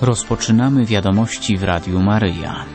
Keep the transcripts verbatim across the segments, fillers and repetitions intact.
Rozpoczynamy wiadomości w Radiu Maryja.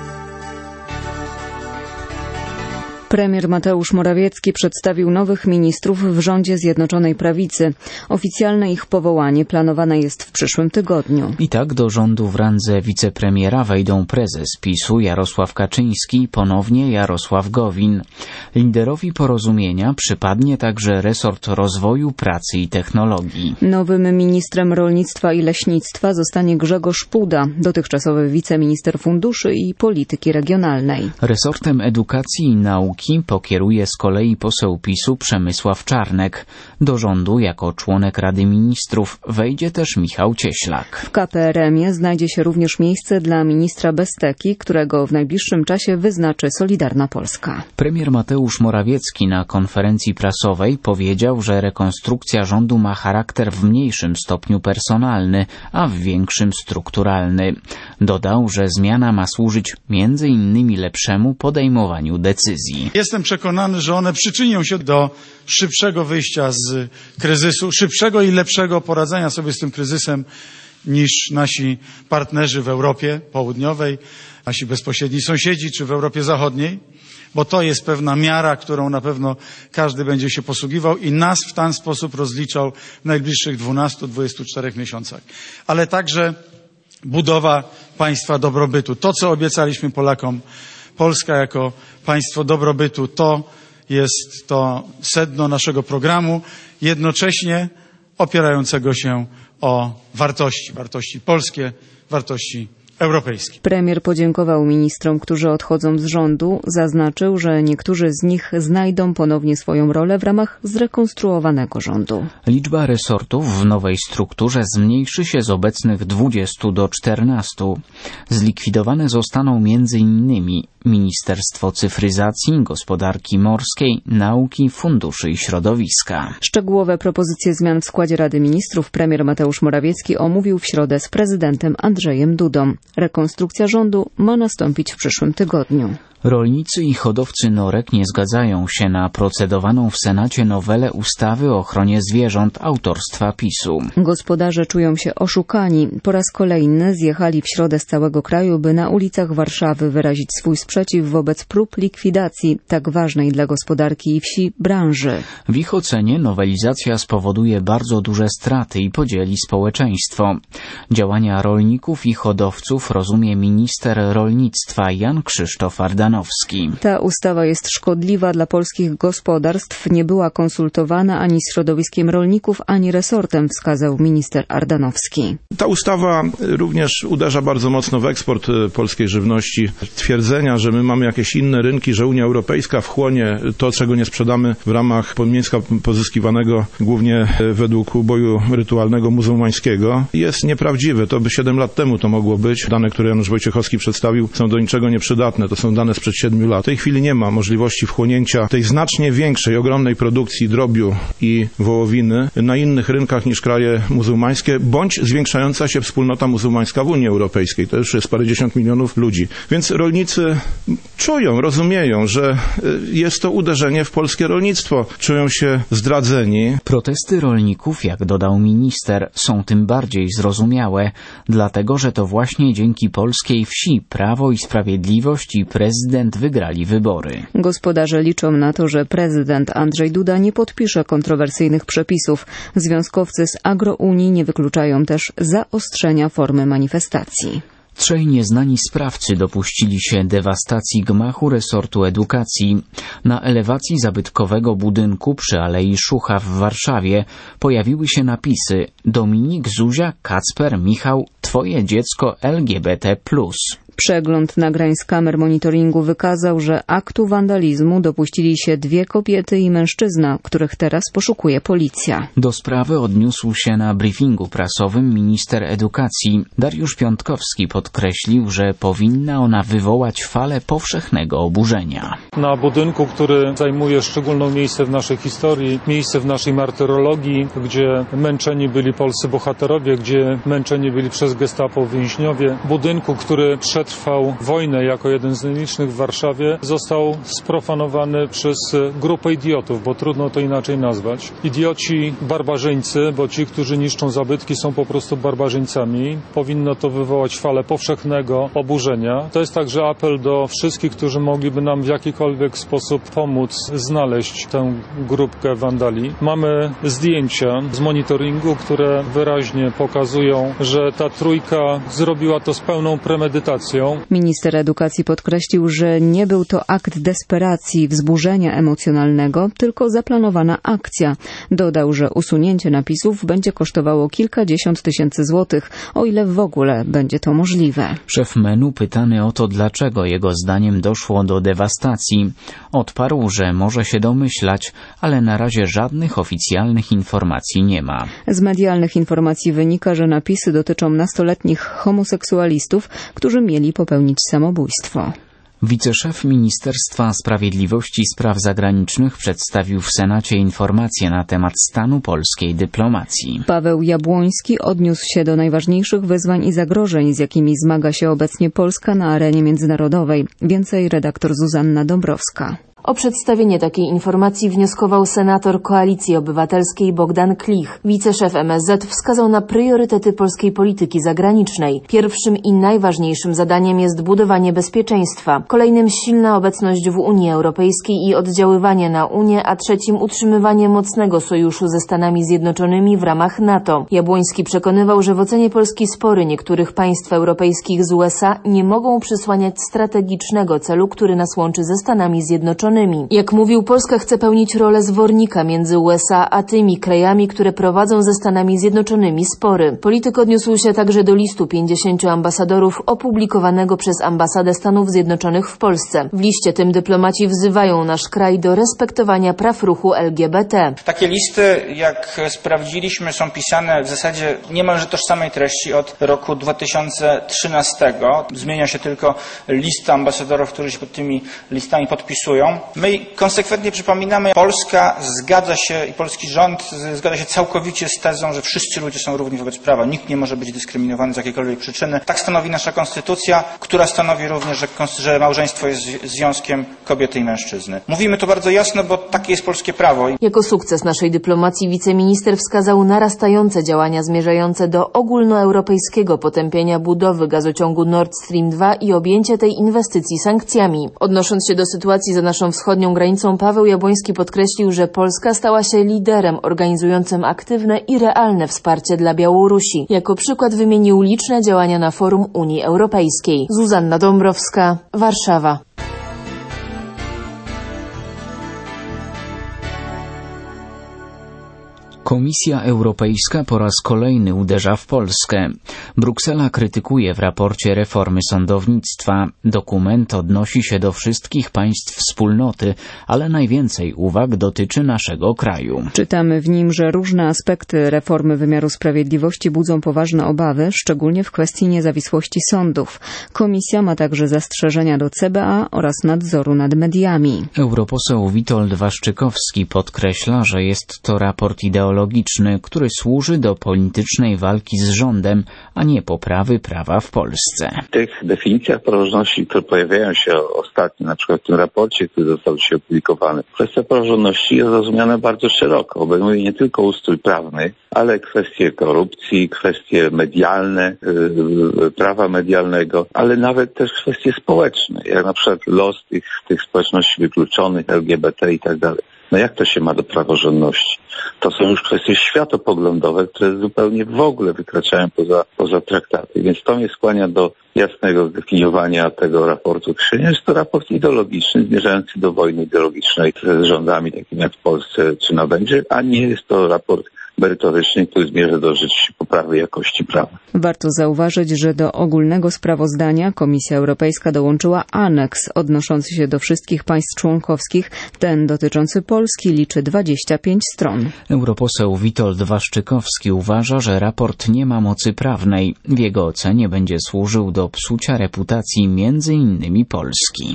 Premier Mateusz Morawiecki przedstawił nowych ministrów w rządzie Zjednoczonej Prawicy. Oficjalne ich powołanie planowane jest w przyszłym tygodniu. I tak do rządu w randze wicepremiera wejdą prezes PiSu Jarosław Kaczyński i ponownie Jarosław Gowin. Liderowi porozumienia przypadnie także resort rozwoju, pracy i technologii. Nowym ministrem rolnictwa i leśnictwa zostanie Grzegorz Puda, dotychczasowy wiceminister funduszy i polityki regionalnej. Resortem edukacji i nauki pokieruje z kolei poseł PiSu Przemysław Czarnek. Do rządu jako członek Rady Ministrów wejdzie też Michał Cieślak. W K P R M-ie znajdzie się również miejsce dla ministra Besteki, którego w najbliższym czasie wyznaczy Solidarna Polska. Premier Mateusz Morawiecki na konferencji prasowej powiedział, że rekonstrukcja rządu ma charakter w mniejszym stopniu personalny, a w większym strukturalny. Dodał, że zmiana ma służyć między innymi lepszemu podejmowaniu decyzji. Jestem przekonany, że one przyczynią się do szybszego wyjścia z kryzysu, szybszego i lepszego poradzenia sobie z tym kryzysem niż nasi partnerzy w Europie Południowej, nasi bezpośredni sąsiedzi czy w Europie Zachodniej, bo to jest pewna miara, którą na pewno każdy będzie się posługiwał i nas w ten sposób rozliczał w najbliższych dwunastu do dwudziestu czterech miesiącach. Ale także budowa państwa dobrobytu. To, co obiecaliśmy Polakom, Polska jako państwo dobrobytu, to jest to sedno naszego programu, jednocześnie opierającego się o wartości, wartości polskie, wartości europejskie. Premier podziękował ministrom, którzy odchodzą z rządu. Zaznaczył, że niektórzy z nich znajdą ponownie swoją rolę w ramach zrekonstruowanego rządu. Liczba resortów w nowej strukturze zmniejszy się z obecnych dwudziestu do czternastu. Zlikwidowane zostaną między innymi Ministerstwo Cyfryzacji, Gospodarki Morskiej, Nauki, Funduszy i Środowiska. Szczegółowe propozycje zmian w składzie Rady Ministrów premier Mateusz Morawiecki omówił w środę z prezydentem Andrzejem Dudą. Rekonstrukcja rządu ma nastąpić w przyszłym tygodniu. Rolnicy i hodowcy norek nie zgadzają się na procedowaną w Senacie nowelę ustawy o ochronie zwierząt autorstwa PiSu. Gospodarze czują się oszukani. Po raz kolejny zjechali w środę z całego kraju, by na ulicach Warszawy wyrazić swój sprzeciw wobec prób likwidacji tak ważnej dla gospodarki i wsi branży. W ich ocenie nowelizacja spowoduje bardzo duże straty i podzieli społeczeństwo. Działania rolników i hodowców rozumie minister rolnictwa Jan Krzysztof Ardanowski. Ta ustawa jest szkodliwa dla polskich gospodarstw, nie była konsultowana ani z środowiskiem rolników, ani resortem, wskazał minister Ardanowski. Ta ustawa również uderza bardzo mocno w eksport polskiej żywności. Twierdzenia, że my mamy jakieś inne rynki, że Unia Europejska wchłonie to, czego nie sprzedamy w ramach mięska pozyskiwanego głównie według uboju rytualnego muzułmańskiego, jest nieprawdziwe. To by siedem lat temu to mogło być. Dane, które Janusz Wojciechowski przedstawił, są do niczego nieprzydatne. To są dane sprzed siedmiu lat. W tej chwili nie ma możliwości wchłonięcia tej znacznie większej, ogromnej produkcji drobiu i wołowiny na innych rynkach niż kraje muzułmańskie, bądź zwiększająca się wspólnota muzułmańska w Unii Europejskiej. To już jest parędziesiąt milionów ludzi. Więc rolnicy czują, rozumieją, że jest to uderzenie w polskie rolnictwo. Czują się zdradzeni. Protesty rolników, jak dodał minister, są tym bardziej zrozumiałe, dlatego że to właśnie dzięki polskiej wsi Prawo i Sprawiedliwość i prezydent wygrali wybory. Gospodarze liczą na to, że prezydent Andrzej Duda nie podpisze kontrowersyjnych przepisów. Związkowcy z Agrounii nie wykluczają też zaostrzenia formy manifestacji. Trzej nieznani sprawcy dopuścili się dewastacji gmachu resortu edukacji. Na elewacji zabytkowego budynku przy Alei Szucha w Warszawie pojawiły się napisy: Dominik, Zuzia, Kacper, Michał, twoje dziecko L G B T plus. Przegląd nagrań z kamer monitoringu wykazał, że aktu wandalizmu dopuścili się dwie kobiety i mężczyzna, których teraz poszukuje policja. Do sprawy odniósł się na briefingu prasowym minister edukacji. Dariusz Piątkowski podkreślił, że powinna ona wywołać falę powszechnego oburzenia. Na budynku, który zajmuje szczególne miejsce w naszej historii, miejsce w naszej martyrologii, gdzie męczeni byli polscy bohaterowie, gdzie męczeni byli przez gestapo więźniowie. Budynku, który przed trwał wojnę jako jeden z najlicznych w Warszawie, został sprofanowany przez grupę idiotów, bo trudno to inaczej nazwać. Idioci barbarzyńcy, bo ci, którzy niszczą zabytki, są po prostu barbarzyńcami. Powinno to wywołać falę powszechnego oburzenia. To jest także apel do wszystkich, którzy mogliby nam w jakikolwiek sposób pomóc znaleźć tę grupkę wandali. Mamy zdjęcia z monitoringu, które wyraźnie pokazują, że ta trójka zrobiła to z pełną premedytacją. Minister edukacji podkreślił, że nie był to akt desperacji, wzburzenia emocjonalnego, tylko zaplanowana akcja. Dodał, że usunięcie napisów będzie kosztowało kilkadziesiąt tysięcy złotych, o ile w ogóle będzie to możliwe. Szef M E N u pytany o to, dlaczego jego zdaniem doszło do dewastacji, odparł, że może się domyślać, ale na razie żadnych oficjalnych informacji nie ma. Z medialnych informacji wynika, że napisy dotyczą nastoletnich homoseksualistów, którzy mieli popełnić samobójstwo. Wiceszef Ministerstwa Sprawiedliwości i Spraw Zagranicznych przedstawił w Senacie informacje na temat stanu polskiej dyplomacji. Paweł Jabłoński odniósł się do najważniejszych wyzwań i zagrożeń, z jakimi zmaga się obecnie Polska na arenie międzynarodowej. Więcej redaktor Zuzanna Dąbrowska. O przedstawienie takiej informacji wnioskował senator Koalicji Obywatelskiej Bogdan Klich. Wiceszef M S Z wskazał na priorytety polskiej polityki zagranicznej. Pierwszym i najważniejszym zadaniem jest budowanie bezpieczeństwa. Kolejnym silna obecność w Unii Europejskiej i oddziaływanie na Unię, a trzecim utrzymywanie mocnego sojuszu ze Stanami Zjednoczonymi w ramach NATO. Jabłoński przekonywał, że w ocenie Polski spory niektórych państw europejskich z U S A nie mogą przysłaniać strategicznego celu, który nas łączy ze Stanami Zjednoczonymi. Jak mówił, Polska chce pełnić rolę zwornika między U S A a tymi krajami, które prowadzą ze Stanami Zjednoczonymi spory. Polityk odniósł się także do listu pięćdziesięciu ambasadorów opublikowanego przez Ambasadę Stanów Zjednoczonych w Polsce. W liście tym dyplomaci wzywają nasz kraj do respektowania praw ruchu L G B T. Takie listy, jak sprawdziliśmy, są pisane w zasadzie niemalże tożsamej treści od roku dwa tysiące trzynastego. Zmienia się tylko lista ambasadorów, którzy się pod tymi listami podpisują. My konsekwentnie przypominamy, Polska zgadza się i polski rząd zgadza się całkowicie z tezą, że wszyscy ludzie są równi wobec prawa. Nikt nie może być dyskryminowany z jakiejkolwiek przyczyny. Tak stanowi nasza konstytucja, która stanowi również, że, że małżeństwo jest związkiem kobiety i mężczyzny. Mówimy to bardzo jasno, bo takie jest polskie prawo. Jako sukces naszej dyplomacji wiceminister wskazał narastające działania zmierzające do ogólnoeuropejskiego potępienia budowy gazociągu Nord Stream dwa i objęcie tej inwestycji sankcjami. Odnosząc się do sytuacji za naszą wschodnią granicą, Paweł Jabłoński podkreślił, że Polska stała się liderem organizującym aktywne i realne wsparcie dla Białorusi. Jako przykład wymienił liczne działania na forum Unii Europejskiej. Zuzanna Dąbrowska, Warszawa. Komisja Europejska po raz kolejny uderza w Polskę. Bruksela krytykuje w raporcie reformy sądownictwa. Dokument odnosi się do wszystkich państw wspólnoty, ale najwięcej uwag dotyczy naszego kraju. Czytamy w nim, że różne aspekty reformy wymiaru sprawiedliwości budzą poważne obawy, szczególnie w kwestii niezawisłości sądów. Komisja ma także zastrzeżenia do C B A oraz nadzoru nad mediami. Europoseł Witold Waszczykowski podkreśla, że jest to raport ideologiczny, który służy do politycznej walki z rządem, a nie poprawy prawa w Polsce. W tych definicjach praworządności, które pojawiają się ostatnio, na przykład w tym raporcie, który został dzisiaj opublikowany, kwestia praworządności jest rozumiana bardzo szeroko. Obejmuje nie tylko ustrój prawny, ale kwestie korupcji, kwestie medialne, yy, prawa medialnego, ale nawet też kwestie społeczne, jak na przykład los tych, tych społeczności wykluczonych, L G B T i tak dalej. No jak to się ma do praworządności? To są już kwestie światopoglądowe, które zupełnie w ogóle wykraczają poza, poza traktaty. Więc to mnie skłania do jasnego zdefiniowania tego raportu. Jest to raport ideologiczny, zmierzający do wojny ideologicznej z rządami takimi jak w Polsce czy na Węgrzech, a nie jest to raport merytoryczny, który zmierza do rzeczywiście poprawy jakości prawa. Warto zauważyć, że do ogólnego sprawozdania Komisja Europejska dołączyła aneks odnoszący się do wszystkich państw członkowskich. Ten dotyczący Polski liczy dwadzieścia pięć stron. Europoseł Witold Waszczykowski uważa, że raport nie ma mocy prawnej. W jego ocenie będzie służył do psucia reputacji między innymi Polski.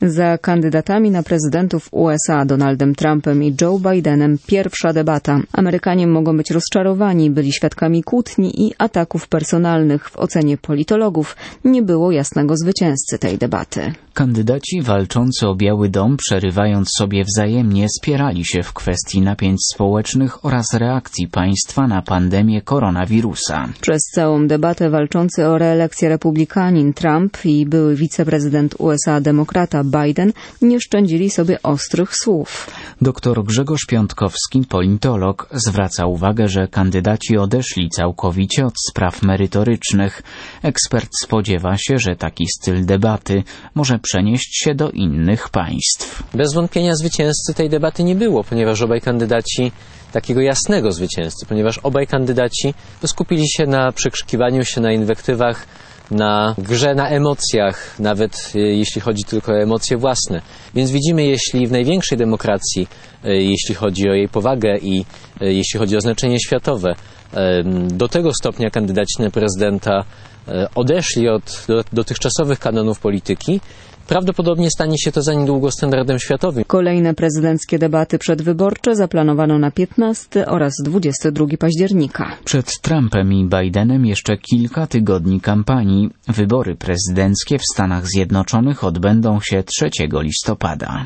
Za kandydatami na prezydentów U S A Donaldem Trumpem i Joe Bidenem pierwsza debata. Amerykanie mogą być rozczarowani, byli świadkami kłótni i ataków personalnych. W ocenie politologów nie było jasnego zwycięzcy tej debaty. Kandydaci walczący o Biały Dom, przerywając sobie wzajemnie, spierali się w kwestii napięć społecznych oraz reakcji państwa na pandemię koronawirusa. Przez całą debatę walczący o reelekcję republikanin Trump i były wiceprezydent U S A demokrata Biden nie szczędzili sobie ostrych słów. Doktor Grzegorz Piątkowski, politolog, zwraca uwagę, że kandydaci odeszli całkowicie od spraw merytorycznych. Ekspert spodziewa się, że taki styl debaty może przenieść się do innych państw. Bez wątpienia zwycięzcy tej debaty nie było, ponieważ obaj kandydaci takiego jasnego zwycięzcy, ponieważ obaj kandydaci skupili się na przekrzykiwaniu się, na inwektywach, na grze, na emocjach, nawet jeśli chodzi tylko o emocje własne. Więc widzimy, jeśli w największej demokracji, jeśli chodzi o jej powagę i jeśli chodzi o znaczenie światowe, do tego stopnia kandydaci na prezydenta odeszli od dotychczasowych kanonów polityki, prawdopodobnie stanie się to za niedługo standardem światowym. Kolejne prezydenckie debaty przedwyborcze zaplanowano na piętnastego oraz dwudziestego drugiego października. Przed Trumpem i Bidenem jeszcze kilka tygodni kampanii. Wybory prezydenckie w Stanach Zjednoczonych odbędą się trzeciego listopada.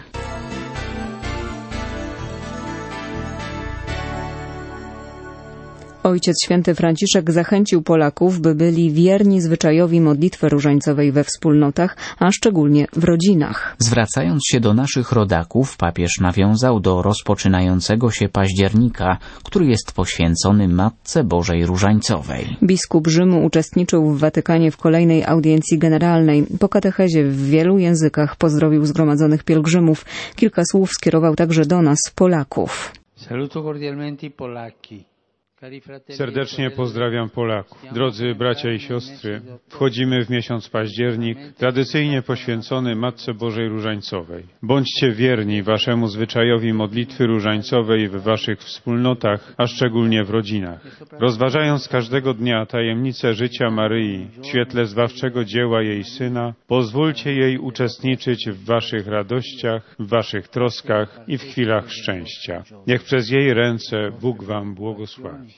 Ojciec Święty Franciszek zachęcił Polaków, by byli wierni zwyczajowi modlitwy różańcowej we wspólnotach, a szczególnie w rodzinach. Zwracając się do naszych rodaków, papież nawiązał do rozpoczynającego się października, który jest poświęcony Matce Bożej Różańcowej. Biskup Rzymu uczestniczył w Watykanie w kolejnej audiencji generalnej. Po katechezie w wielu językach pozdrowił zgromadzonych pielgrzymów. Kilka słów skierował także do nas, Polaków. Saluto cordialmente i Polacchi. Serdecznie pozdrawiam Polaków. Drodzy bracia i siostry, wchodzimy w miesiąc październik, tradycyjnie poświęcony Matce Bożej Różańcowej. Bądźcie wierni waszemu zwyczajowi modlitwy różańcowej w waszych wspólnotach, a szczególnie w rodzinach. Rozważając każdego dnia tajemnicę życia Maryi w świetle zbawczego dzieła jej Syna, pozwólcie jej uczestniczyć w waszych radościach, w waszych troskach i w chwilach szczęścia. Niech przez jej ręce Bóg wam błogosławi.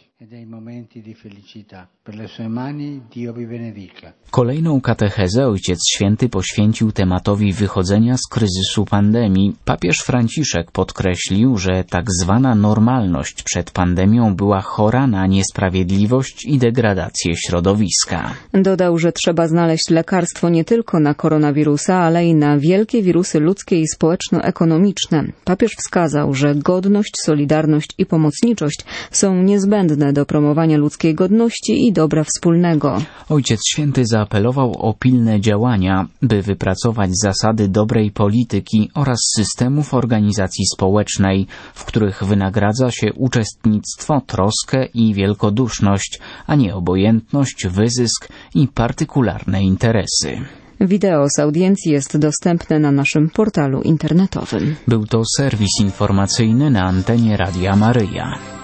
Kolejną katechezę Ojciec Święty poświęcił tematowi wychodzenia z kryzysu pandemii. Papież Franciszek podkreślił, że tak zwana normalność przed pandemią była chora na niesprawiedliwość i degradację środowiska. Dodał, że trzeba znaleźć lekarstwo nie tylko na koronawirusa, ale i na wielkie wirusy ludzkie i społeczno-ekonomiczne. Papież wskazał, że godność, solidarność i pomocniczość są niezbędne do promowania ludzkiej godności i dobra wspólnego. Ojciec Święty zaapelował o pilne działania, by wypracować zasady dobrej polityki oraz systemów organizacji społecznej, w których wynagradza się uczestnictwo, troskę i wielkoduszność, a nie obojętność, wyzysk i partykularne interesy. Wideo z audiencji jest dostępne na naszym portalu internetowym. Był to serwis informacyjny na antenie Radia Maryja.